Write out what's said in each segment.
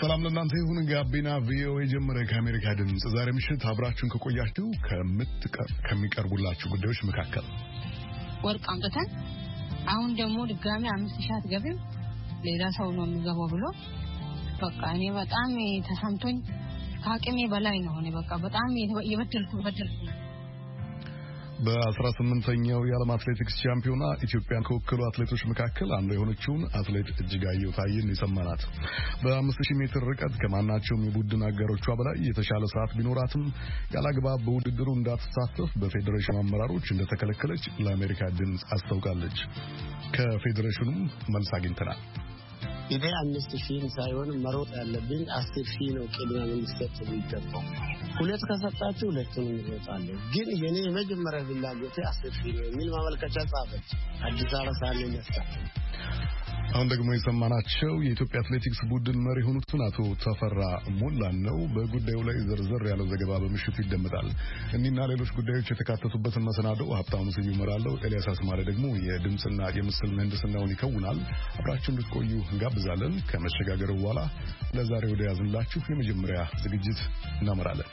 ሰላም ለእናንተ ይሁን። ጋቢና ቪኦኤ ጀመረ። ከአሜሪካ ድምጽ ዛሬ ምሽት አብራችሁን ከቆያችሁ ከሚቀርቡላችሁ ጉዳዮች መካከል ወርቅ አምጥተን አሁን ደግሞ ድጋሚ 5000 አትገቢም ሌላ ሰው ነው የሚገባው ብሎ በቃ እኔ በጣም ተሰምቶኝ ከአቅሜ በላይ ነው። እኔ በቃ በጣም የበደልኩ በ18ኛው የዓለም አትሌቲክስ ቻምፒዮና ኢትዮጵያን ከወከሉ አትሌቶች መካከል አንዱ የሆነችውን አትሌት እጅጋየሁ ታዬን የሰማናት በ5000 ሜትር ርቀት ከማናቸውም የቡድን አጋሮቿ በላይ የተሻለ ሰዓት ቢኖራትም ያላግባብ በውድድሩ እንዳትሳተፍ በፌዴሬሽኑ አመራሮች እንደተከለከለች ለአሜሪካ ድምጽ አስታውቃለች። ከፌዴሬሽኑም መልስ አግኝተናል። ይሄ 5000 ሳይሆን መሮጥ ያለብን 10000 ነው። ቅድሚያ መንግስት የሚገባው ሁለት ከሰጣችሁ ሁለቱን እንሮጣለን። ግን የኔ መጀመሪያ ፍላጎቴ 10000 ነው የሚል ማመልከቻ ጻፈች አዲስ አበባ ሳለ ነሳ። አሁን ደግሞ የሰማናቸው የኢትዮጵያ አትሌቲክስ ቡድን መሪ ሆኑትን አቶ ተፈራ ሞላን ነው። በጉዳዩ ላይ ዝርዝር ያለው ዘገባ በምሽቱ ይደመጣል። እኒና ሌሎች ጉዳዮች የተካተቱበትን መሰናዶ ሀብታሙ ስዩም ይመራል። ኤልያስ አስማረ ደግሞ የድምጽና የምስል ምህንድስናውን ይከውናል። አብራችሁን እንድትቆዩ እንጋብዛለን። ከመሸጋገሩ በኋላ ለዛሬ ወደ ያዝንላችሁ የመጀመሪያ ዝግጅት እናመራለን።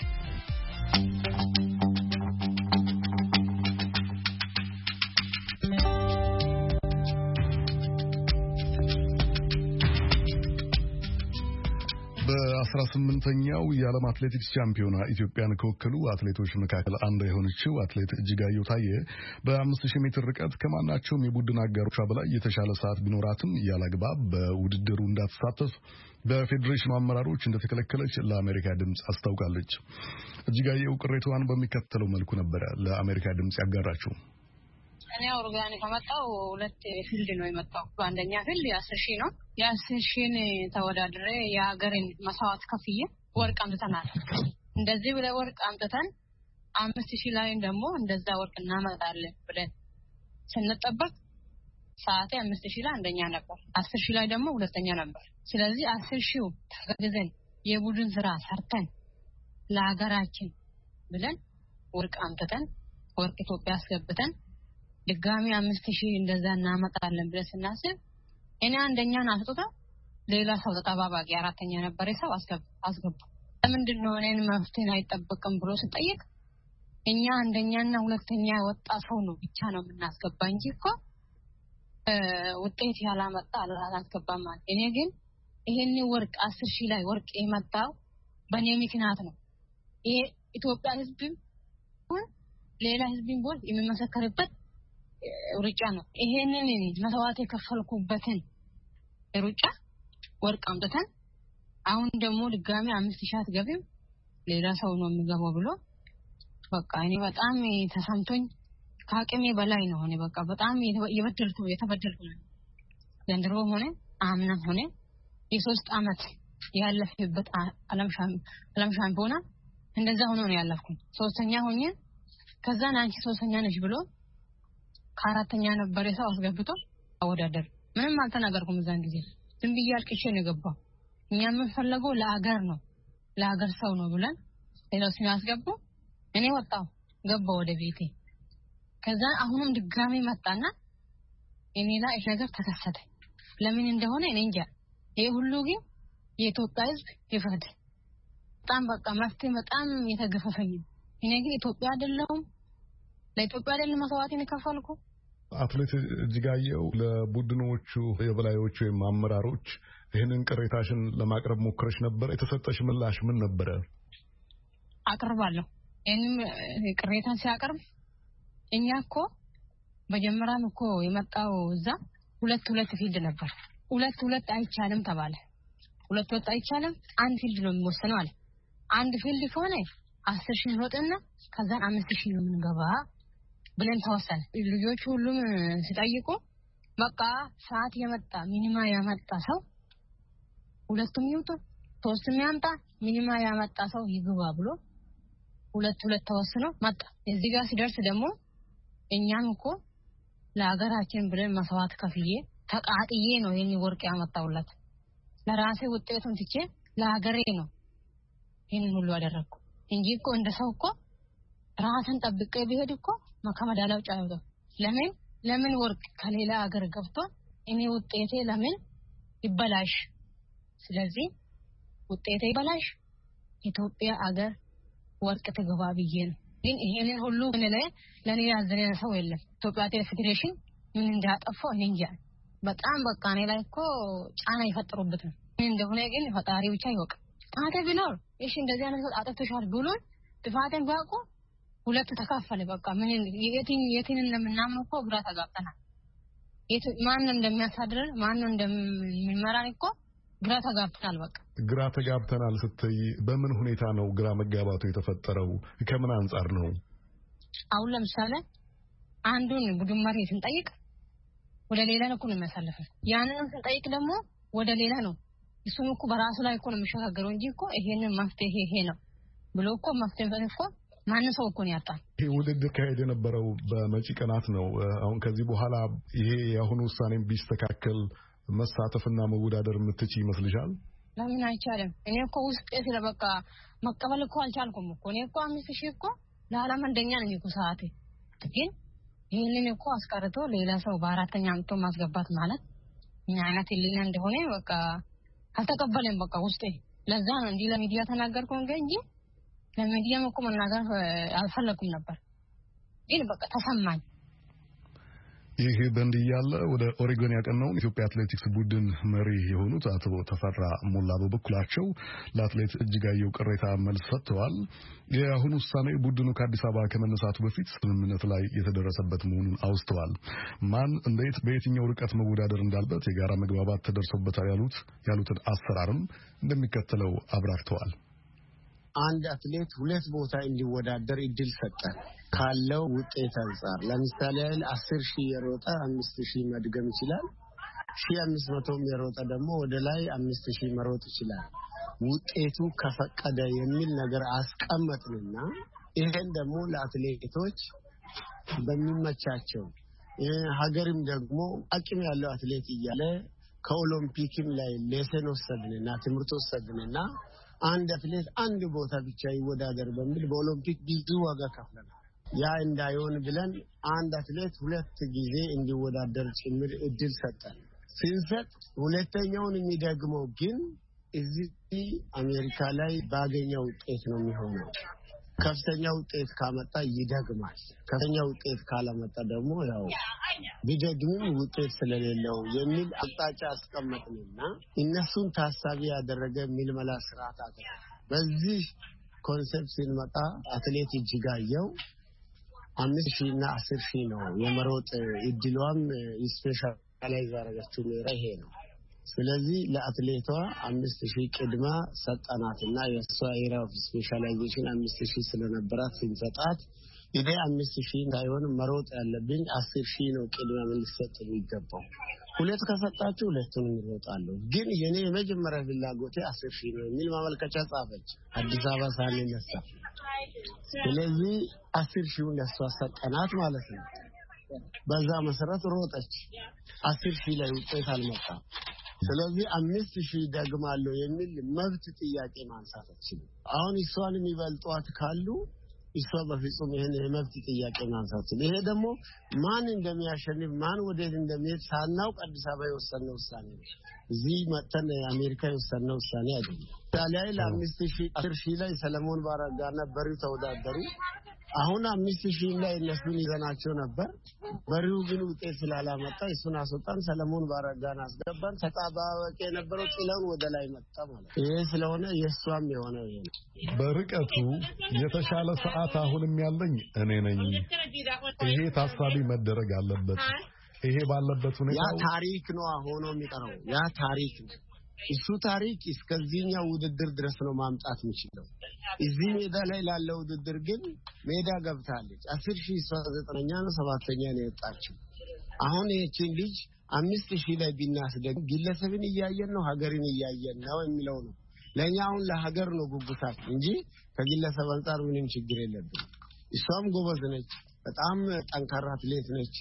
በ18ኛው የዓለም አትሌቲክስ ቻምፒዮና ኢትዮጵያን ከወከሉ አትሌቶች መካከል አንዱ የሆነችው አትሌት እጅጋየሁ ታዬ በ5000 ሜትር ርቀት ከማናቸውም የቡድን አጋሮቿ በላይ የተሻለ ሰዓት ቢኖራትም ያላግባብ በውድድሩ እንዳትሳተፍ በፌዴሬሽኑ አመራሮች እንደተከለከለች ለአሜሪካ ድምጽ አስታውቃለች። እጅጋየሁ ቅሬታዋን በሚከተለው መልኩ ነበር ለአሜሪካ ድምጽ ያጋራችው። እኔ ኦርጋኒክ ከመጣው ሁለት ፊልድ ነው የመጣው። አንደኛ ፊልድ 10000 ነው። የ10000 ተወዳድሬ የሀገርን መስዋዕት ከፍዬ ወርቅ አምጥተናል። እንደዚህ ብለ ወርቅ አምጥተን 5000 ላይ ደግሞ እንደዛ ወርቅ እናመጣለን ብለን ስንጠበቅ ሰዓቴ 5000 ላይ አንደኛ ነበር፣ 10000 ላይ ደግሞ ሁለተኛ ነበር። ስለዚህ 10000 ተገዘን የቡድን ስራ ሰርተን ለሀገራችን ብለን ወርቅ አምጥተን ወርቅ ኢትዮጵያ አስገብተን ድጋሚ 5000 እንደዛ እናመጣለን ብለን ስናስብ እኔ አንደኛን አስጦታ ሌላ ሰው ተጠባባቂ አራተኛ ነበር ሰው አስገባ። ለምንድን ነው እኔን መፍትሄ አይጠበቅም ብሎ ሲጠይቅ እኛ አንደኛና ሁለተኛ ወጣ ሰው ነው ብቻ ነው የምናስገባ እንጂ እኮ ውጤት ያላመጣ አላስገባም ማለት። እኔ ግን ይሄን ወርቅ 10000 ላይ ወርቅ የመጣው በኔ ምክንያት ነው። ይሄ ኢትዮጵያ ህዝብም ሌላ ህዝብም ቦል የሚመሰከርበት ሩጫ ነው። ይሄንን መስዋዕት የከፈልኩበትን ሩጫ ወርቅ አምጥተን አሁን ደግሞ ድጋሚ 5000 አትገቢም ሌላ ሰው ነው የሚገባው ብሎ በቃ እኔ በጣም ተሰምቶኝ ከአቅሜ በላይ ነው። እኔ በቃ በጣም የተበደልኩ ነው። ዘንድሮ ሆነ አምና ሆነ የ3 አመት ያለፈበት ዓለም ሻምፒዮና እንደዛ ሆኖ ነው ያለፍኩኝ። ሶስተኛ ሆኜ ከዛ አንቺ ሶስተኛ ነሽ ብሎ ከአራተኛ ነበር ሰው አስገብቶ አወዳደር። ምንም አልተናገርኩም። እዛን ጊዜ ዝም ብዬ አልቅሼ ነው የገባው። እኛ የምንፈልገው ለአገር ነው ለአገር ሰው ነው ብለን ሌላው ሲያስገቡ እኔ ወጣው ገባው ወደ ቤቴ። ከዛ አሁንም ድጋሚ መጣና እኔ ላይ ነገር ተከሰተ። ለምን እንደሆነ እኔ እንጃ። ይሄ ሁሉ ግን የኢትዮጵያ ህዝብ ይፈርድ። በጣም በቃ መፍትሄ በጣም የተገፈፈኝ። እኔ ግን ኢትዮጵያ አይደለሁም ለኢትዮጵያ አይደለም መስዋዕትን ከፈልኩ። አትሌት እጅጋየሁ ለቡድኖቹ የበላዮቹ አመራሮች ይሄንን ቅሬታሽን ለማቅረብ ሞክረሽ ነበር? የተሰጠሽ ምላሽ ምን ነበር? አቅርባለሁ። እኔም ቅሬታን ሲያቀርብ እኛ እኮ በጀመራን እኮ የመጣው እዛ ሁለት ፊልድ ነበር። ሁለት አይቻልም ተባለ። ሁለት አይቻልም አንድ ፊልድ ነው የሚወሰነው አለ። አንድ ፊልድ ከሆነ 10000 ወጥና ከዛ 5000 ነው የምንገባ ብለን ተወሰነ። ልጆቹ ሁሉም ሲጠይቁ በቃ ሰዓት የመጣ ሚኒማ ያመጣ ሰው ሁለቱም ይውጡ ሶስትም ያምጣ ሚኒማ ያመጣ ሰው ይግባ ብሎ ሁለት ተወስኖ መጣ። እዚህ ጋር ሲደርስ ደግሞ እኛም እኮ ለሀገራችን ብለን መስዋዕት ከፍዬ ተቃጥዬ ነው የኔ ወርቅ ያመጣውላት። ለራሴ ውጤቱን ትቼ ለሀገሬ ነው ይሄንን ሁሉ አደረኩ እንጂ እኮ እንደሰው እኮ ራስን ጠብቄ ቢሄድ እኮ መከመዳላው ጫውቶ ለምን ወርቅ ከሌላ ሀገር ገብቶ እኔ ውጤቴ ለምን ይበላሽ? ስለዚህ ውጤቴ ይበላሽ ኢትዮጵያ አገር ወርቅ ትገባ ብዬ ነው ግን ይሄንን ሁሉ ለኔ ያዘነ ሰው የለም ኢትዮጵያ ፌዴሬሽን ምን እንዳጠፋው እኔ እንጃ በጣም በቃ እኔ ላይ እኮ ጫና ይፈጥሩበት ነው እንደሆነ ግን ፈጣሪ ብቻ ይወቅ አተ ቢኖር እሺ እንደዚህ አይነት አጥፍተሻል ብሎ ጥፋትን ባቆ ሁለቱ ተካፈለ በቃ ምን የትን ለምናምን እኮ ግራ ተጋብተናል ማን እንደሚያሳድር ማን እንደሚመራን እኮ ግራ ተጋብተናል በቃ ግራ ተጋብተናል ስትይ በምን ሁኔታ ነው ግራ መጋባቱ የተፈጠረው ከምን አንፃር ነው አሁን ለምሳሌ አንዱን ቡድን መሪ ስንጠይቅ ወደ ሌላ ነው የሚያሳልፈው ያንንም ስንጠይቅ ደግሞ ወደ ሌላ ነው እሱም እኮ በራሱ ላይ እኮ ነው የሚሸጋገረው እንጂ እኮ ይሄንን መፍትሄ ይሄ ነው ብሎ እኮ መፍትሄ እኮ ማንም ሰው እኮ ነው ያጣል ይሄ ውድድር ካሄደ የነበረው በመጪ ቀናት ነው አሁን ከዚህ በኋላ ይሄ የአሁኑ ውሳኔም ቢስተካከል መሳተፍና መወዳደር የምትችይ ይመስልሻል ለምን አይቻልም እኔ እኮ ውስጥ ስለበቃ መቀበል እኮ አልቻልኩም እኮ እኔ እኮ 5000 እኮ ለዓለም አንደኛ ነኝ እኮ ሰዓቴ ግን ይሄንን እኮ አስቀርቶ ሌላ ሰው በአራተኛ አምጥቶ ማስገባት ማለት ምን አይነት ሊና እንደሆነ በቃ አልተቀበለም በቃ ውስጤ ለዛ ነው እንዲህ ለሚዲያ ተናገርኩ እንጂ ለሚዲያ እኮ መናገር አልፈለኩም ነበር ግን በቃ ተሰማኝ ይሄ በእንዲህ ያለ ወደ ኦሬጎን ያቀናው ኢትዮጵያ አትሌቲክስ ቡድን መሪ የሆኑት አቶ ተፈራ ሞላ በበኩላቸው ለአትሌት እጅጋየሁ ቅሬታ መልስ ሰጥተዋል የአሁኑ ውሳኔ ቡድኑ ከአዲስ አበባ ከመነሳቱ በፊት ስምምነት ላይ የተደረሰበት መሆኑን አውስተዋል ማን እንዴት በየትኛው ርቀት መወዳደር እንዳለበት የጋራ መግባባት ተደርሶበታል ያሉትን አሰራርም እንደሚከተለው አብራርተዋል አንድ አትሌት ሁለት ቦታ እንዲወዳደር እድል ሰጠ ካለው ውጤት አንፃር ለምሳሌ 10000 የሮጠ 5000 መድገም ይችላል 1500 የሮጠ ደግሞ ወደ ላይ 5000 መሮጥ ይችላል ውጤቱ ከፈቀደ የሚል ነገር አስቀመጥንና ይሄን ደግሞ ለአትሌቶች በሚመቻቸው ሀገርም ደግሞ አቅም ያለው አትሌት እያለ ከኦሎምፒክም ላይ ሌሰን ወሰድንና ትምህርት ወሰድንና አንድ አትሌት አንድ ቦታ ብቻ ይወዳደር በሚል በኦሎምፒክ ብዙ ዋጋ ከፍለናል ያ እንዳይሆን ብለን አንድ አትሌት ሁለት ጊዜ እንዲወዳደር ጭምር እድል ሰጠን ሲንሰጥ ሁለተኛውን የሚደግመው ግን እዚህ አሜሪካ ላይ ባገኘው ውጤት ነው የሚሆነው ከፍተኛ ውጤት ካመጣ ይደግማል ከፍተኛ ውጤት ካላመጣ ደግሞ ያው ቢደግምም ውጤት ስለሌለው የሚል አቅጣጫ አስቀመጥንና እነሱን ታሳቢ ያደረገ ምልመላ ስርዓት አለ በዚህ ኮንሰፕት ሲመጣ አትሌት እጅጋየሁ 5000 እና 10000 ነው የመሮጥ እድሏም ስፔሻላይዝ አደረገችው ይሄ ነው ስለዚህ ለአትሌቷ 5000 ቅድማ ሰጣናትና የሷ ኤሪያ ኦፍ ስፔሻላይዜሽን 5000 ስለነበራት ሲንሰጣት ይሄ 5000 ሳይሆን መሮጥ ያለብኝ 10000 ነው ቅድማ መልሰጥ ይገባው ሁለት ከሰጣችሁ ሁለቱንም ይሮጣሉ ግን የኔ የመጀመሪያ ፍላጎቴ 10000 ነው የሚል ማመልከቻ ጻፈች አዲስ አበባ ሳልነሳ ስለዚህ 10000 ለሷ ሰጣናት ማለት ነው በዛ መሰረት ሮጠች 10000 ላይ ውጤት አልመጣም ስለዚህ 5000 ደግማለሁ የሚል መብት ጥያቄ ማንሳት አችልም አሁን እሷን የሚበልጧት ካሉ እሷ በፍጹም ይሄን የመብት ጥያቄ ማንሳት ይሄ ደግሞ ማን እንደሚያሸንፍ ማን ወዴት እንደሚሄድ ሳናውቅ አዲስ አበባ የወሰነው ውሳኔ ነው እዚህ መተን አሜሪካ የወሰነው ውሳኔ አይደለም ታዲያ ለ5000 10000 ላይ ሰለሞን ባረጋና በሪው ተወዳደሩ አሁን 5000 ላይ እነሱን ይዘናቸው ነበር በሪው ግን ውጤት ስላላመጣ እሱን አስወጣን ሰለሞን ባረጋን አስገባን ተጣባቂ የነበረው ጥላውን ወደ ላይ መጣ ማለት ይሄ ስለሆነ የሷም የሆነ ይሄ በርቀቱ የተሻለ ሰዓት አሁንም ያለኝ እኔ ነኝ ይሄ ታሳቢ መደረግ አለበት ይሄ ባለበት ሁኔታ ያ ታሪክ ነው ሆኖ የሚቀረው ያ ታሪክ ነው እሱ ታሪክ እስከዚህኛው ውድድር ድረስ ነው ማምጣት የሚችለው እዚህ ሜዳ ላይ ላለው ውድድር ግን ሜዳ ገብታለች 10000 9ኛ ነው 7ኛ ነው የወጣችው አሁን እቺን ልጅ 5000 ላይ ቢናስደግ ግለሰብን እያየን ነው ሀገርን እያየን ነው የሚለው ነው ለኛ አሁን ለሀገር ነው ጉጉታት እንጂ ከግለሰብ አንፃር ምንም ችግር የለብንም እሷም ጎበዝ ነች በጣም ጠንካራ አትሌት ነች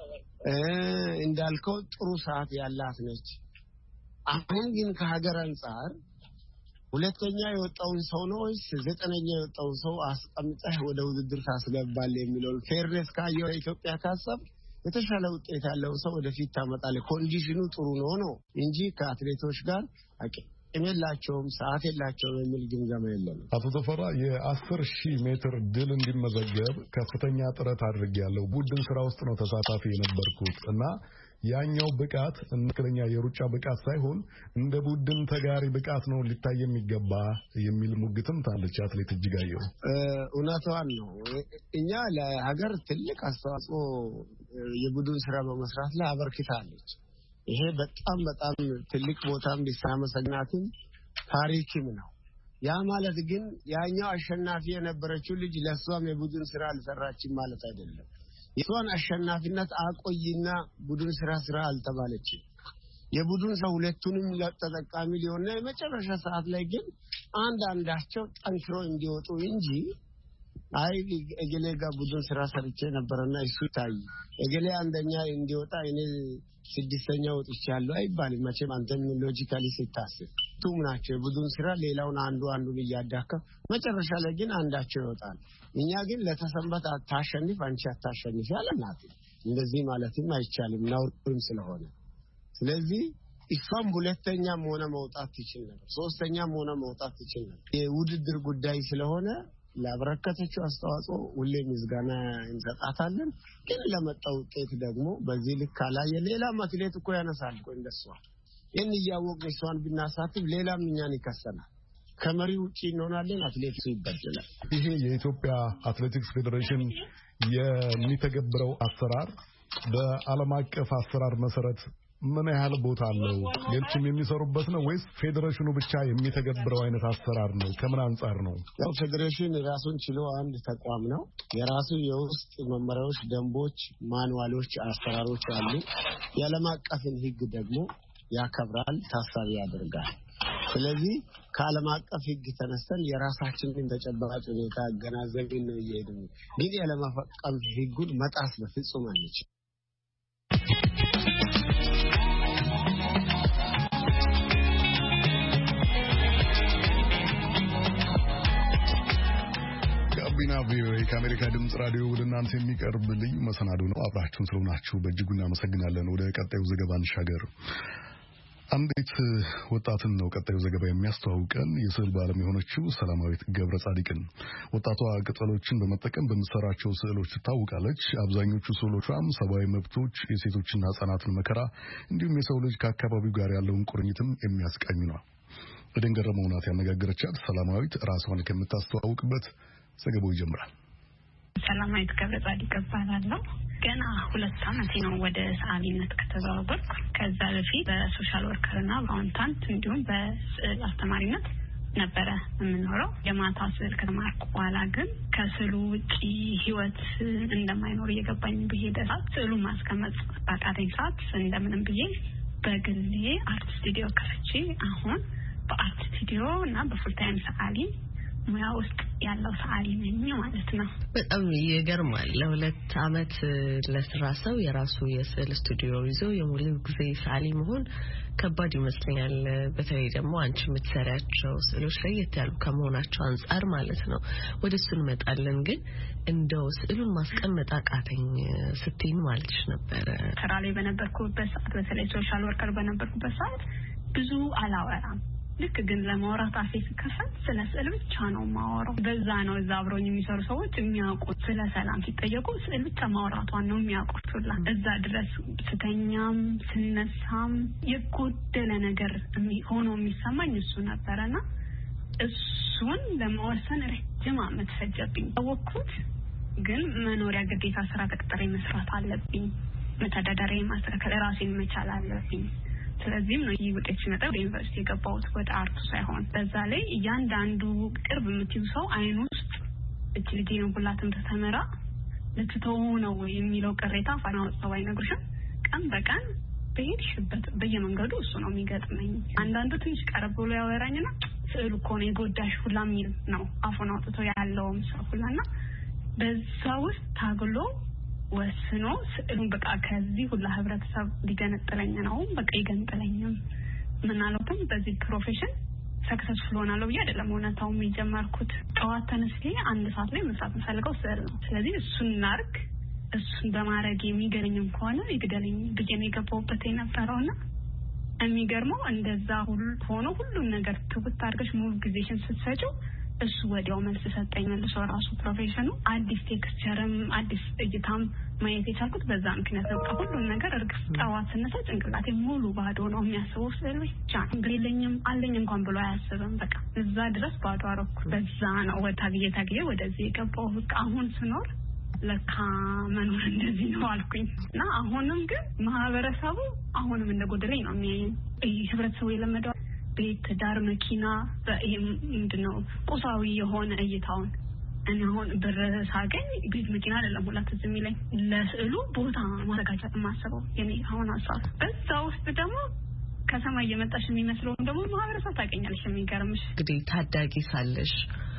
እንዳልከው ጥሩ ሰዓት ያላት ነች አሁን ግን ከሀገር አንፃር ሁለተኛ የወጣውን ሰው ነው ወይስ 9ኛ የወጣውን ሰው አስቀምጠህ ወደ ውድድር ታስገባል የሚለው ፌርነስ ካየው ኢትዮጵያ ካሰብ የተሻለ ውጤት ያለው ሰው ወደፊት ታመጣለ ኮንዲሽኑ ጥሩ ነው እንጂ ከአትሌቶች ጋር አቅም የላቸውም ሰዓት የላቸውም የሚል ግምገማ የለም። አቶ ተፈራ የ10,000 ሜትር ድል እንዲመዘገብ ከፍተኛ ጥረት አድርጌያለሁ። ቡድን ስራ ውስጥ ነው ተሳታፊ የነበርኩት እና ያኛው ብቃት እንክለኛ የሩጫ ብቃት ሳይሆን እንደ ቡድን ተጋሪ ብቃት ነው ሊታይ የሚገባ የሚል ሙግትም ታለች አትሌት እጅጋየሁ። እውነቷን ነው። እኛ ለሀገር ትልቅ አስተዋጽኦ የቡድን ስራ በመስራት ላይ አበርክታለች። ይሄ በጣም ትልቅ ቦታም ቢሳመሰግናትም ታሪክም ነው። ያ ማለት ግን ያኛው አሸናፊ የነበረችው ልጅ ለሷም የቡድን ስራ አልሰራችም ማለት አይደለም። የሷን አሸናፊነት አቆይና ቡድን ስራ አልተባለችም። የቡድን ሰው ሁለቱንም ተጠቃሚ ሊሆንና የመጨረሻ ሰዓት ላይ ግን አንዳንዳቸው ጠንክሮ እንዲወጡ እንጂ አይ እገሌ ጋር ቡድን ስራ ሰርቼ ነበርና እሱ ታይ እገሌ አንደኛ እንዲወጣ እኔ ስድስተኛ ወጥቻለሁ አይባልም። መቼም አንተም ሎጂካሊ ሲታሰብ ቱም ናቸው የቡድን ስራ ሌላውን አንዱን እያዳከም መጨረሻ ላይ ግን አንዳቸው ይወጣል። እኛ ግን ለተሰንበት አታሸንፍ አንቺ አታሸንፍ ያለናት እንደዚህ ማለትም አይቻልም ነውርም ስለሆነ። ስለዚህ እሷም ሁለተኛም ሆነ መውጣት ትችል ነበር፣ ሶስተኛም ሆነ መውጣት ትችል ነበር። የውድድር ጉዳይ ስለሆነ ለአበረከተችው አስተዋጽኦ ሁሌም ምስጋና እንሰጣታለን። ግን ለመጣው ውጤት ደግሞ በዚህ ልክ አላየ ሌላም አትሌት እኮ ያነሳል እኮ እንደሷ የን ያወቀ እሷን ብናሳትፍ ሌላም እኛን ይከሰናል። ከመሪው ውጪ እንሆናለን፣ አትሌቲክሱ ይበደላል። ይሄ የኢትዮጵያ አትሌቲክስ ፌዴሬሽን የሚተገብረው አሰራር በዓለም አቀፍ አሰራር መሰረት ምን ያህል ቦታ አለው? ሌሎችም የሚሰሩበት ነው ወይስ ፌዴሬሽኑ ብቻ የሚተገብረው አይነት አሰራር ነው? ከምን አንፃር ነው? ያው ፌዴሬሽን ራሱን ችሎ አንድ ተቋም ነው። የራሱ የውስጥ መመሪያዎች፣ ደንቦች፣ ማኑዋሎች፣ አሰራሮች አሉ። የዓለም አቀፍን ሕግ ደግሞ ያከብራል፣ ታሳቢ ያደርጋል። ስለዚህ ከዓለም አቀፍ ሕግ ተነስተን የራሳችንን ተጨባጭ ሁኔታ አገናዘብን ነው እየሄድን። ግን የዓለም አቀፍ ሕጉን መጣስ በፍጹም አንችልም። ጋቢና ቪኦኤ ከአሜሪካ ድምጽ ራዲዮ ወደ እናንተ የሚቀርብ ልዩ መሰናዶ ነው። አብራችሁን ስለሆናችሁ በእጅጉ እናመሰግናለን። ወደ ቀጣዩ ዘገባ እንሻገር። አንዲት ወጣትን ነው ቀጣዩ ዘገባ የሚያስተዋውቀን። የስዕል ባለሙያ የሆነችው ሰላማዊት ገብረ ጻድቅን። ወጣቷ ቅጠሎችን በመጠቀም በምትሰራቸው ስዕሎች ትታወቃለች። አብዛኞቹ ስዕሎቿም ሰብአዊ መብቶች፣ የሴቶችና ሕጻናትን መከራ እንዲሁም የሰው ልጅ ከአካባቢው ጋር ያለውን ቁርኝትም የሚያስቃኙ ነው። ኤደን ገረመው ናት ያነጋገረቻት። ሰላማዊት ራሷን ከምታስተዋውቅበት ዘገባው ይጀምራል። ሰላማዊት ገብረ ጻድቅ እባላለሁ። ገና 2 ዓመቴ ነው ወደ ሰዓሊነት ከተዘዋወርኩ። ከዛ በፊት በሶሻል ወርከርና በአካውንታንት እንዲሁም በስዕል አስተማሪነት ነበረ የምኖረው። የማታ ስዕል ከተማርኩ በኋላ ግን ከስዕሉ ውጪ ህይወት እንደማይኖር እየገባኝ በሄደ ሰዓት ስዕሉ ማስቀመጥ ባቃተኝ ሰዓት እንደምንም ብዬ በግሌ አርት ስቱዲዮ ከፍቼ አሁን በአርት ስቱዲዮ እና በፉል ታይም ሰዓሊ ሙያ ውስጥ ያለው ሰዓሊ ነኝ ማለት ነው። በጣም ይገርማል። ለ2 ዓመት ለስራ ሰው የራሱ የስዕል ስቱዲዮ ይዞ የሙሉ ጊዜ ሰዓሊ መሆን ከባድ ይመስለኛል። በተለይ ደግሞ አንቺ የምትሰሪያቸው ስዕሎች ለየት ያሉ ከመሆናቸው አንፃር ማለት ነው። ወደሱ እንመጣለን። ግን እንደው ስዕሉን ማስቀመጥ አቃተኝ ስትይኝ ማለትሽ ነበር። ስራ ላይ በነበርኩበት ሰዓት በተለይ ሶሻል ወርከር በነበርኩበት ሰዓት ብዙ አላወራም። ልክ ግን ለማውራት አፌ ሲከፈት ስለ ስዕል ብቻ ነው ማወራው። በዛ ነው እዛ አብሮኝ የሚሰሩ ሰዎች የሚያውቁት። ስለ ሰላም ሲጠየቁ ስዕል ብቻ ማውራቷን ነው የሚያውቁት ሁላ። እዛ ድረስ ስተኛም ስነሳም የጎደለ ነገር ሆኖ የሚሰማኝ እሱ ነበረና እሱን ለመወሰን ረጅም ዓመት ፈጀብኝ። ታወቅኩት። ግን መኖሪያ ግዴታ ስራ ተቀጥሬ መስራት አለብኝ። መተዳደሪያ ማስተካከል ራሴን መቻል አለብኝ። ስለዚህ ነው ውጤት ሲመጣ ወደ ዩኒቨርሲቲ የገባሁት ወደ አርቱ ሳይሆን። በዛ ላይ እያንዳንዱ ቅርብ የምትይው ሰው አይን ውስጥ እቺ ልጅ ነው ሁላቱም ተተመራ ለትተው ነው የሚለው ቅሬታ ፋና ወጣው አይነግሩሽም። ቀን በቀን በየሽበት በየመንገዱ እሱ ነው የሚገጥመኝ። አንዳንዱ ትንሽ ቀረብ ብሎ ያወራኝና ስዕሉ እኮ ነው የጎዳሽ ሁላ የሚል ነው አፉን አውጥቶ ያለውም ሰው ሁላና በዛ ውስጥ ታግሎ ወስኖ ስዕሉን በቃ ከዚህ ሁላ ህብረተሰብ ሊገነጥለኝ ነው በቃ ይገንጥለኝም ምናልባትም በዚህ ፕሮፌሽን ሰክሰስፉል ሆናለሁ ብዬ አይደለም እውነታውም የጀመርኩት። ጠዋት ተነስቼ 1 ሰዓት ላይ መስራት የምፈልገው ስዕል ነው። ስለዚህ እሱን ላርግ፣ እሱን በማድረግ የሚገለኝም ከሆነ ይግደለኝ ብዬ ነው የገባሁበት የነበረውና የሚገርመው እንደዛ ሆኖ ሁሉም ነገር ትውት አድርገሽ ሙሉ ጊዜሽን ስትሰጪው እሱ ወዲያው መልስ ሰጠኝ። መልሶ ራሱ ፕሮፌሽኑ አዲስ ቴክስቸርም አዲስ እይታም ማየት የቻልኩት በዛ ምክንያት ነው። ሁሉም ነገር እርግፍ ጠዋት ስነሳ ጭንቅላቴ ሙሉ ባዶ ነው። የሚያስበው ስለ ብቻ ግሬለኝም አለኝ እንኳን ብሎ አያስብም። በቃ እዛ ድረስ ባዶ አረኩ። በዛ ነው ታግዬ ወደዚህ የገባው። አሁን ስኖር ለካ መኖር እንደዚህ ነው አልኩኝ እና አሁንም ግን ማህበረሰቡ አሁንም እንደጎደለኝ ነው የሚያየኝ። ህብረተሰቡ የለመደው ቤት ዳር መኪና ምንድነው ቁሳዊ የሆነ እይታውን እኔ አሁን ብር ሳገኝ ቤት መኪና አይደለም ሁላ ትዝ የሚለኝ ለስዕሉ ቦታ ማዘጋጀት ማሰበው የኔ አሁን ሀሳብ። በዛ ውስጥ ደግሞ ከሰማይ የመጣሽ የሚመስለው ደግሞ ማህበረሰብ ታገኛለሽ። የሚገርምሽ እንግዲህ ታዳጊ ሳለሽ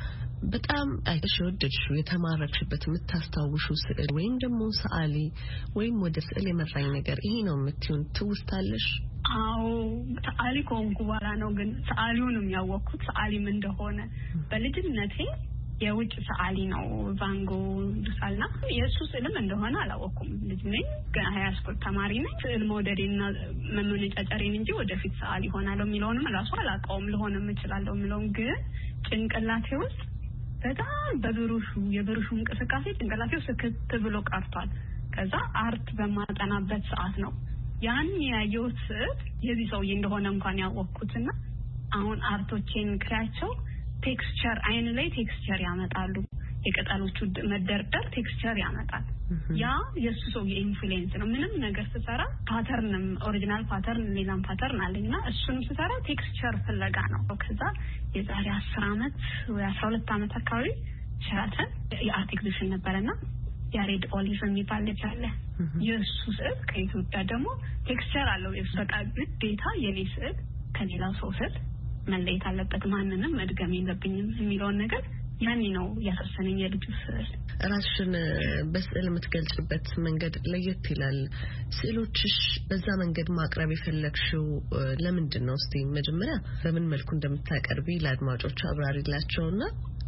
በጣም አይተሽወደድሽው የተማረክሽበት የምታስታውሽው ስዕል ወይም ደግሞ ሰዓሊ ወይም ወደ ስዕል የመራኝ ነገር ይሄ ነው የምትዩን ትውስታለሽ? አዎ ሰዓሊ ከሆንኩ በኋላ ነው ግን ሰዓሊውንም ያወቅኩት ሰዓሊም እንደሆነ። በልጅነቴ የውጭ ሰዓሊ ነው ቫንጎ ዱሳልና የእሱ ስዕልም እንደሆነ አላወቅኩም። ልጅ ነኝ ገና ሃይስኩል ተማሪ ነኝ። ስዕል መውደዴና መመነጫጨሬን እንጂ ወደፊት ሰዓሊ ሆናለሁ የሚለውንም ራሱ አላውቀውም። ልሆንም እችላለሁ የሚለውን ግን ጭንቅላቴ ውስጥ በጣም የብሩሹ እንቅስቃሴ ጭንቅላቴ ውስጥ ስክት ብሎ ቀርቷል። ከዛ አርት በማጠናበት ሰዓት ነው ያን ያየሁት የዚህ ሰውዬ እንደሆነ እንኳን ያወቅኩትና አሁን አርቶቼን ክራቸው ቴክስቸር አይን ላይ ቴክስቸር ያመጣሉ። የቅጠሎቹ መደርደር ቴክስቸር ያመጣል። ያ የሱ ሰው የኢንፍሉዌንስ ነው። ምንም ነገር ስሰራ ፓተርንም ኦሪጂናል ፓተርን ሌላም ፓተርን አለኝና እሱንም ስሰራ ቴክስቸር ፍለጋ ነው። ከዛ የዛሬ 10 አመት ወይ 12 አመት አካባቢ ሸራተን የአርት ኤግዚቢሽን ነበርና ያሬድ ኦሊቭ የሚባል ልጅ አለ። የሱ ስዕል ከኢትዮጵያ ደግሞ ቴክስቸር አለው። የፈቃ ግዴታ የኔ ስዕል ከሌላው ሰው ስዕል መለየት አለበት፣ ማንንም መድገም የለብኝም የሚለውን ነገር ያኔ ነው ያሰሰነኝ። የልጁ ስዕል ራስሽን በስዕል የምትገልጽበት መንገድ ለየት ይላል። ስዕሎችሽ በዛ መንገድ ማቅረብ የፈለግሽው ለምንድን ነው? እስቲ መጀመሪያ በምን መልኩ እንደምታቀርቢ ለአድማጮች አብራሪላቸውና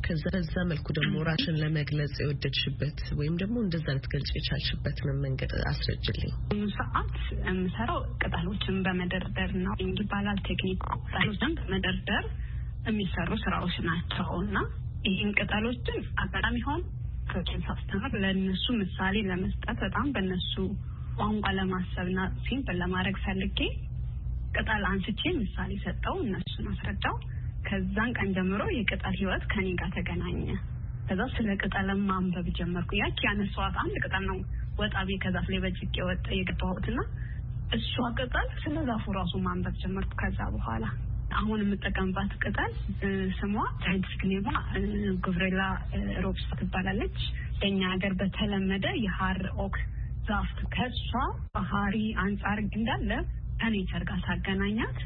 ከዛ መልኩ ደግሞ ራስሽን ለመግለጽ የወደድሽበት ወይም ደግሞ እንደዛ ልትገልጽ የቻልሽበትን መንገድ አስረጅልኝ። ሰዓት የምሰራው ቅጠሎችን በመደርደር ነው ይባላል ቴክኒኩ። ቅጠሎችን በመደርደር የሚሰሩ ስራዎች ናቸውና ይህን ቅጠሎችን አጋጣሚ ሆን ፕሮጀክት አስተምር ለነሱ ምሳሌ ለመስጠት በጣም በነሱ ቋንቋ ለማሰብና ሲምፕል ለማድረግ ፈልጌ ቅጠል አንስቼ ምሳሌ ሰጠው፣ እነሱን አስረዳው። ከዛን ቀን ጀምሮ የቅጠል ህይወት ከኔ ጋር ተገናኘ። ከዛ ስለ ቅጠልም ማንበብ ጀመርኩ። ያቺ ያነሳዋት አንድ ቅጠል ነው ወጣቤ ከዛፍ ላይ በጅቄ ወጣ የገባሁትና እሷ ቅጠል ስለ ዛፉ ራሱ ማንበብ ጀመርኩ። ከዛ በኋላ አሁን የምጠቀምባት ቅጠል ስሟ ሳይንቲፊክ ኔማ ጉብሬላ ሮብስ ትባላለች። በእኛ ሀገር በተለመደ የሐር ኦክ ዛፍ ከሷ ባህሪ አንጻር እንዳለ ከኔቸር ጋር ሳገናኛት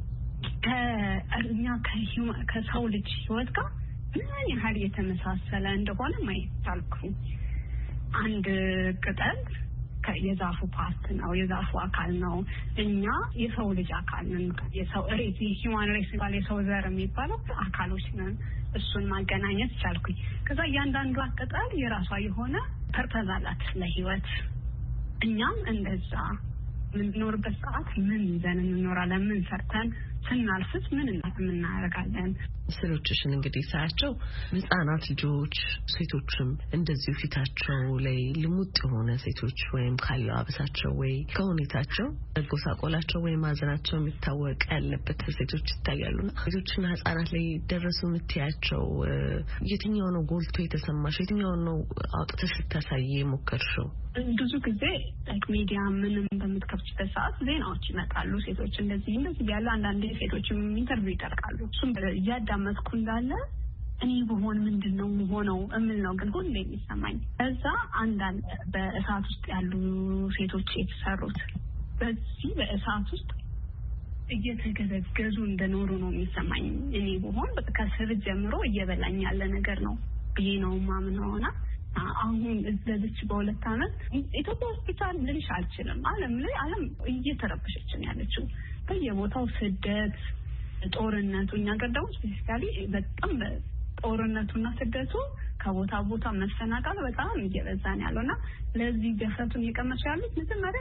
ከእኛ ከሰው ልጅ ህይወት ጋር ምን ያህል የተመሳሰለ እንደሆነ ማየት ቻልኩ። አንድ ቅጠል የዛፉ ፓርት ነው፣ የዛፉ አካል ነው። እኛ የሰው ልጅ አካል ነን። የሰው ሬስ ሂውማን ሬስ ባለ የሰው ዘር የሚባለው አካሎች ነን። እሱን ማገናኘት ቻልኩኝ። ከዛ እያንዳንዱ ቅጠል የራሷ የሆነ ፐርፐዝ አላት ለህይወት። እኛም እንደዛ የምንኖርበት ሰዓት ምን ይዘን እንኖራለን፣ ምን ሰርተን ስናልፍስ ምን እናደርጋለን። ስዕሎችሽን እንግዲህ ሳያቸው ህጻናት ልጆች ሴቶችም እንደዚሁ ፊታቸው ላይ ልሙጥ የሆነ ሴቶች ወይም ካለባበሳቸው ወይ ከሁኔታቸው ጎሳቆላቸው ወይ ማዘናቸው የሚታወቅ ያለበት ሴቶች ይታያሉና ሴቶችና ህጻናት ላይ ደረሱ የምትያቸው የትኛው ነው ጎልቶ የተሰማሽ? የትኛው ነው አውጥተሽ ልታሳይ የሞከርሽው? ብዙ ጊዜ ሚዲያ ምንም በምትከፍችበት ሰዓት ዜናዎች ይመጣሉ። ሴቶች እንደዚህ ያለ አንዳንድ ሴቶችም ኢንተርቪው ይጠርቃሉ። እሱም እያዳመጥኩ እንዳለ እኔ በሆን ምንድነው ሆነው እምል ነው ግን ሁሌ የሚሰማኝ እዛ አንዳንድ በእሳት ውስጥ ያሉ ሴቶች የተሰሩት በዚህ በእሳት ውስጥ እየተገዘገዙ እንደኖሩ ነው የሚሰማኝ። እኔ በሆን ከስር ጀምሮ እየበላኝ ያለ ነገር ነው ብዬ ነው ማምነውና አሁን እዚህ በሁለት አመት ኢትዮጵያ ሆስፒታል ልልሽ አልችልም። ዓለም እየተረበሸች ነው ያለችው። በየቦታው ስደት፣ ጦርነቱ እኛ ጋር ደግሞ ስፔሻሊ በጣም ጦርነቱና ስደቱ ከቦታ ቦታ መፈናቀል በጣም እየበዛ ነው ያለውና ለዚህ ገፈቱን እየቀመሱ ያሉት መጀመሪያ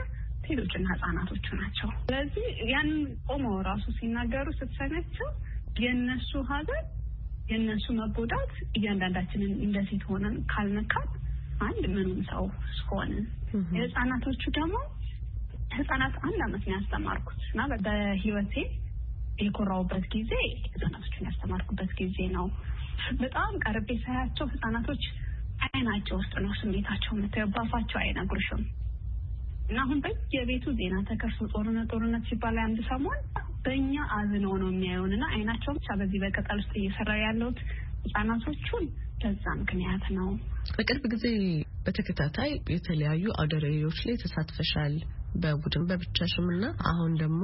ሴቶችና ህጻናቶች ናቸው። ስለዚህ ያን ቆመው ራሱ ሲናገሩ ስትሰማቸው የነሱ ሀገር የነሱ መጎዳት እያንዳንዳችንን እንደ ሴት ሆነን ካልነካት አንድ ምንም ሰው ሆነን የህጻናቶቹ ደግሞ ህጻናት 1 አመት ነው ያስተማርኩት እና በህይወቴ የኮራውበት ጊዜ ህጻናቶችን ያስተማርኩበት ጊዜ ነው። በጣም ቀርቤ ሳያቸው ህጻናቶች አይናቸው ውስጥ ነው ስሜታቸው መተባፋቸው አይነግሩሽም። እና አሁን በየቤቱ ዜና ተከፍቶ ጦርነት ሲባል አንድ ሰሞን በእኛ አዝነው ነው የሚያዩንና አይናቸው ብቻ በዚህ በቀጣል ውስጥ እየሰራ ያለው ህጻናቶቹን በዛ ምክንያት ነው። በቅርብ ጊዜ በተከታታይ የተለያዩ አውደ ርዕዮች ላይ ተሳትፈሻል በቡድን በብቻሽምና አሁን ደግሞ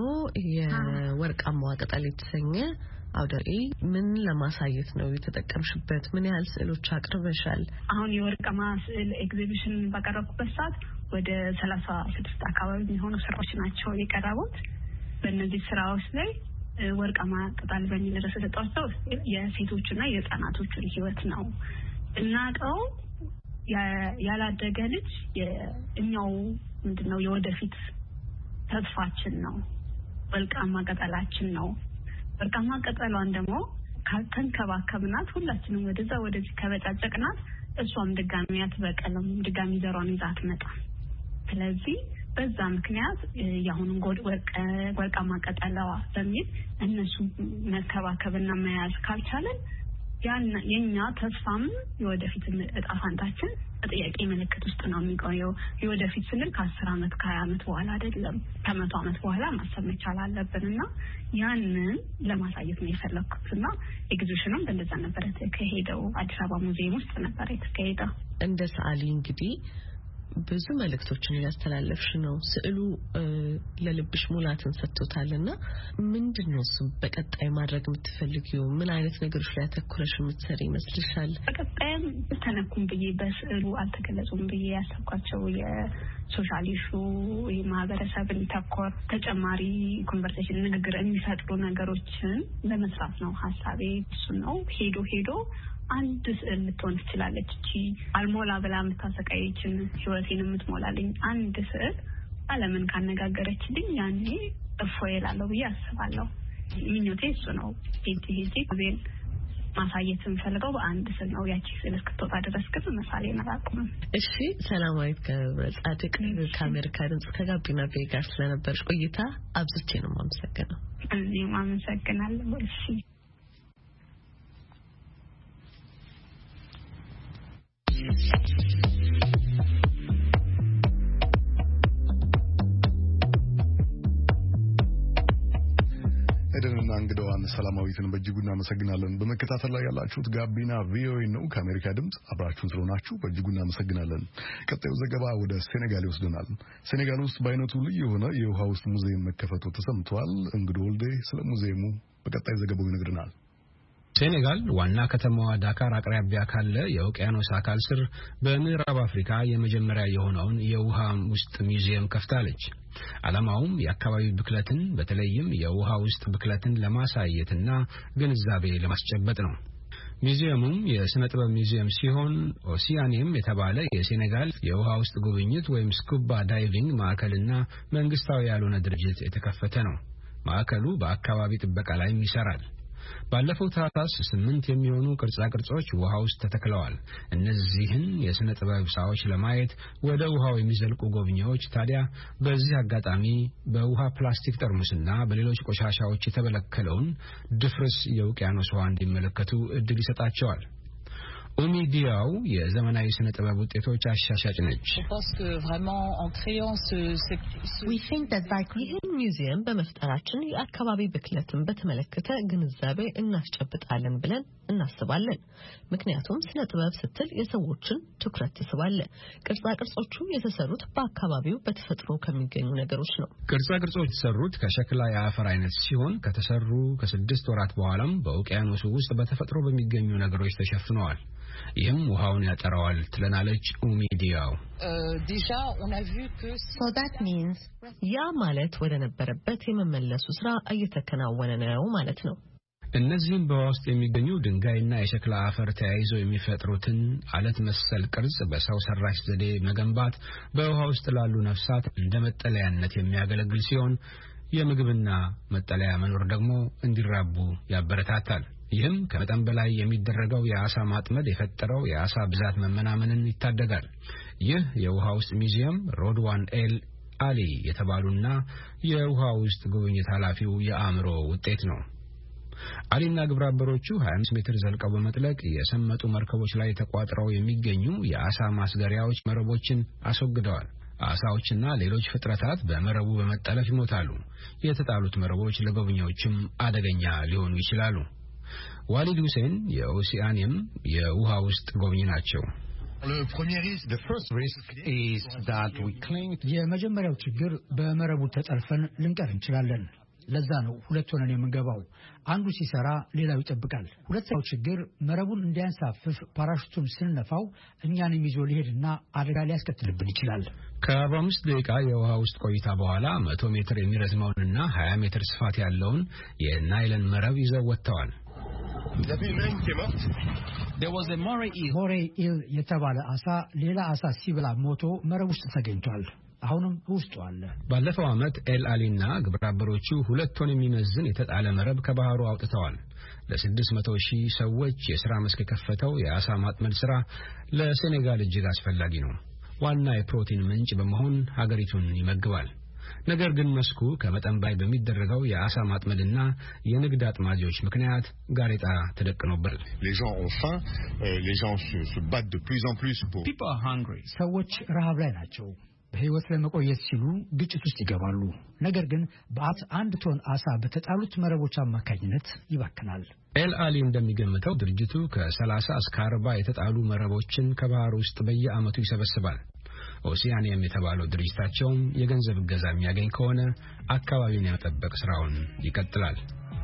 የወርቃማው ቅጠል የተሰኘ አውደ ርዕይ ምን ለማሳየት ነው የተጠቀምሽበት? ምን ያህል ስዕሎች አቅርበሻል? አሁን የወርቃማ ስዕል ኤግዚቢሽን ባቀረብኩበት ሰዓት ወደ 36 አካባቢ የሚሆኑ ስራዎች ናቸው የቀረቡት። በእነዚህ ስራዎች ላይ ወርቃማ ቅጠል በሚል ርዕስ የተጠቀሰው የሴቶችና የህፃናቶችን ህይወት ነው። እናቀው ያላደገ ልጅ የኛው ምንድነው የወደፊት ተስፋችን ነው። ወርቃማ ቅጠላችን ነው። ወርቃማ ቅጠሏን ደግሞ ካልተንከባከብናት ሁላችንም ወደዚህ ከበጫጨቅናት እሷም ድጋሚ አትበቀልም፣ ድጋሚ ዘሯን ይዛ አትመጣም። ስለዚህ በዛ ምክንያት ያሁን ወርቃማ ቅጠሏ በሚል እነሱ መከባከብና መያዝ ካልቻለን የኛ ተስፋም የወደፊት እጣ ፈንታችን በጥያቄ ምልክት ውስጥ ነው የሚቆየው። የወደፊት ስንል ከ10 አመት ከ20 አመት በኋላ አይደለም ከ100 አመት በኋላ ማሰብ መቻል አለብንና ያንን ለማሳየት ነው የፈለኩትና ኤግዚቢሽኑም እንደዛ ነበር የተካሄደው። አዲስ አበባ ሙዚየም ውስጥ ነበር የተካሄደው። እንደ ሰዓሊ እንግዲህ ብዙ መልእክቶችን ያስተላለፍሽ ነው። ስዕሉ ለልብሽ ሙላትን ሰጥቶታልና ምንድነው እሱ በቀጣይ ማድረግ የምትፈልጊው? ምን አይነት ነገሮች ላይ ተኩረሽ የምትሰሪ ይመስልሻል? በቀጣይም ተነኩም ብዬ በስዕሉ አልተገለጹም ብዬ ያሰብኳቸው የሶሻል ኢሹ የማህበረሰብን ተኮር ተጨማሪ ኮንቨርሴሽን ንግግር የሚፈጥሩ ነገሮችን ለመስራት ነው ሐሳቤ። እሱ ነው ሄዶ አንድ ስዕል ልትሆን ትችላለች። እቺ አልሞላ ብላ የምታሰቃየችን ህይወቴን የምትሞላልኝ አንድ ስዕል ዓለምን ካነጋገረችልኝ ያኔ እፎይ እላለሁ ብዬ አስባለሁ። ምኞቴ እሱ ነው። ሄጄ ዜን ማሳየት እንፈልገው በአንድ ስዕል ነው። ያቺ ስዕል እስክትወጣ ድረስ ግን መሳሌ አላቆምም። እሺ፣ ሰላማዊት ገብረጻድቅ ከአሜሪካ ድምጽ ከጋቢና ቤ ጋር ስለነበርሽ ቆይታ አብዝቼ ነው የማመሰግነው። እኔም አመሰግናለሁ። እሺ ኤደንና እንግዳዋን ሰላማዊትን በእጅጉ እናመሰግናለን። በመከታተል ላይ ያላችሁት ጋቢና ቪኦኤ ነው። ከአሜሪካ ድምጽ አብራችሁን ስለሆናችሁ በእጅጉ እናመሰግናለን። ቀጣዩ ዘገባ ወደ ሴኔጋል ይወስደናል። ሴኔጋል ውስጥ በአይነቱ ልዩ የሆነ የውሃ ውስጥ ሙዚየም መከፈቱ ተሰምቷል። እንግዶ ወልዴ ስለ ሙዚየሙ በቀጣይ ዘገባው ይነግረናል። ሴኔጋል ዋና ከተማዋ ዳካር አቅራቢያ ካለ የውቅያኖስ አካል ስር በምዕራብ አፍሪካ የመጀመሪያ የሆነውን የውሃ ውስጥ ሙዚየም ከፍታለች። ዓላማውም የአካባቢ ብክለትን በተለይም የውሃ ውስጥ ብክለትን ለማሳየትና ግንዛቤ ለማስጨበጥ ነው። ሙዚየሙም የስነ ጥበብ ሙዚየም ሲሆን ኦሲያኒየም የተባለ የሴኔጋል የውሃ ውስጥ ጉብኝት ወይም ስኩባ ዳይቪንግ ማዕከልና መንግስታዊ ያልሆነ ድርጅት የተከፈተ ነው። ማዕከሉ በአካባቢ ጥበቃ ላይ ይሰራል። ባለፈው ታህሳስ 8 የሚሆኑ ቅርጻ ቅርጾች ውሃ ውስጥ ተተክለዋል። እነዚህን የስነ ጥበብ ስራዎች ለማየት ወደ ውሃው የሚዘልቁ ጎብኚዎች ታዲያ በዚህ አጋጣሚ በውሃ ፕላስቲክ ጠርሙስና በሌሎች ቆሻሻዎች የተበለከለውን ድፍርስ የውቅያኖስ ውሃ እንዲመለከቱ እድል ይሰጣቸዋል። ኡሚዲያው የዘመናዊ ስነ ጥበብ ውጤቶች አሻሻጭ ነች። ይህን ሙዚየም በመፍጠራችን የአካባቢ ብክለትን በተመለከተ ግንዛቤ እናስጨብጣለን ብለን እናስባለን። ምክንያቱም ስነ ጥበብ ስትል የሰዎችን ትኩረት ትስባለ። ቅርጻ ቅርጾቹ የተሰሩት በአካባቢው በተፈጥሮ ከሚገኙ ነገሮች ነው። ቅርጻ ቅርጾቹ የተሰሩት ከሸክላ የአፈር አይነት ሲሆን ከተሰሩ ከ6 ወራት በኋላም በውቅያኖሱ ውስጥ በተፈጥሮ በሚገኙ ነገሮች ተሸፍነዋል። ይህም ውሃውን ያጠራዋል ትለናለች ኡሚዲያው። ያ ማለት ወደ ነበረበት የመመለሱ ስራ እየተከናወነ ነው ማለት ነው። እነዚህም በውሃ ውስጥ የሚገኙ ድንጋይና የሸክላ አፈር ተያይዘው የሚፈጥሩትን አለት መሰል ቅርጽ በሰው ሰራሽ ዘዴ መገንባት በውሃ ውስጥ ላሉ ነፍሳት እንደ መጠለያነት የሚያገለግል ሲሆን የምግብና መጠለያ መኖር ደግሞ እንዲራቡ ያበረታታል። ይህም ከመጠን በላይ የሚደረገው የአሳ ማጥመድ የፈጠረው የአሳ ብዛት መመናመንን ይታደጋል። ይህ የውሃ ውስጥ ሙዚየም ሮድዋን ኤል አሊ የተባሉና የውሃ ውስጥ ጉብኝት ኃላፊው የአእምሮ ውጤት ነው። አሊና ግብረአበሮቹ 25 ሜትር ዘልቀው በመጥለቅ የሰመጡ መርከቦች ላይ ተቋጥረው የሚገኙ የአሳ ማስገሪያዎች መረቦችን አስወግደዋል። አሳዎችና ሌሎች ፍጥረታት በመረቡ በመጠለፍ ይሞታሉ። የተጣሉት መረቦች ለጎብኚዎችም አደገኛ ሊሆኑ ይችላሉ። ዋሊድ ሁሴን የኦሲያኒየም የውሃ ውስጥ ጎብኚ ናቸው። የመጀመሪያው ችግር በመረቡ ተጠልፈን ልንቀር እንችላለን። ለዛ ነው ሁለት ሆነን የምንገባው። አንዱ ሲሰራ ሌላው ይጠብቃል። ሁለተኛው ችግር መረቡን እንዲያንሳፍፍ ፓራሹቱን ስንነፋው እኛንም ይዞ ሊሄድና አደጋ ሊያስከትልብን ይችላል። ከ45 ደቂቃ የውሃ ውስጥ ቆይታ በኋላ 100 ሜትር የሚረዝመውንና 20 ሜትር ስፋት ያለውን የናይለን መረብ ይዘው ወጥተዋል። ሞሬ ኢል የተባለ አሳ ሌላ አሳ ሲበላ ሞቶ መረብ ውስጥ ተገኝቷል። አሁንም ውስጡ አለ። ባለፈው ዓመት ኤል አሊና ግብረአበሮቹ 2 ቶን የሚመዝን የተጣለ መረብ ከባህሩ አውጥተዋል። ለ600,000 ሰዎች የሥራ መስክ የከፈተው የአሳ ማጥመድ ሥራ ለሴኔጋል እጅግ አስፈላጊ ነው። ዋና የፕሮቲን ምንጭ በመሆን ሀገሪቱን ይመግባል። ነገር ግን መስኩ ከመጠን በላይ በሚደረገው የአሳ ማጥመድና የንግድ አጥማጆች ምክንያት ጋሬጣ ተደቅኖበታል። ሰዎች ረሃብ ላይ ናቸው። በህይወት ለመቆየት ሲሉ ግጭት ውስጥ ይገባሉ። ነገር ግን በአት 1 ቶን አሳ በተጣሉት መረቦች አማካኝነት ይባክናል። ኤል አሊ እንደሚገምተው ድርጅቱ ከ30 እስከ 40 የተጣሉ መረቦችን ከባህር ውስጥ በየዓመቱ ይሰበስባል። ኦሲያኒየም የተባለው ድርጅታቸውም የገንዘብ እገዛ የሚያገኝ ከሆነ አካባቢውን የመጠበቅ ስራውን ይቀጥላል።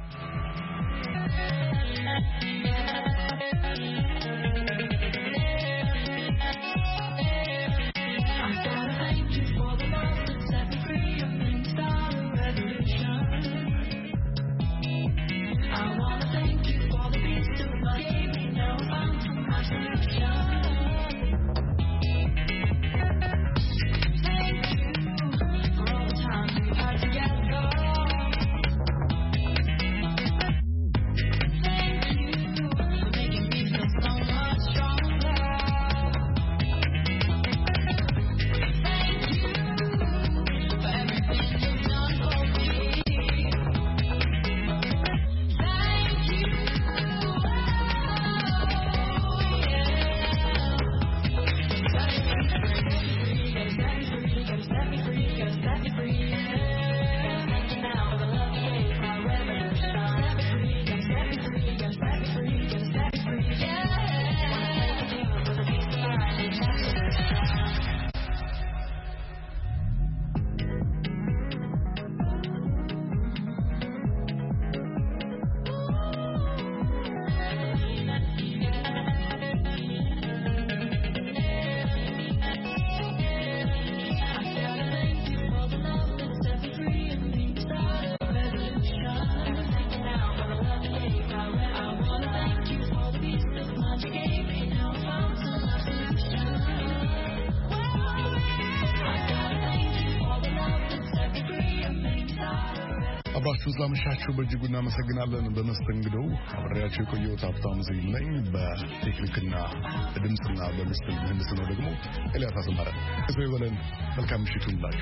አባችሁ ስላመሻችሁ በእጅጉ እናመሰግናለን። በመስተንግዶው አብሬያችሁ የቆየሁት ሀብታሙ ስዩም ነኝ። በቴክኒክና በድምፅና በምስል ምህንድስናው ደግሞ ኤልያስ አስማረ። እሰይ ይበለን። መልካም ምሽት ይሁንላችሁ።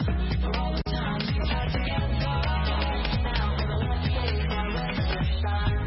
Shine.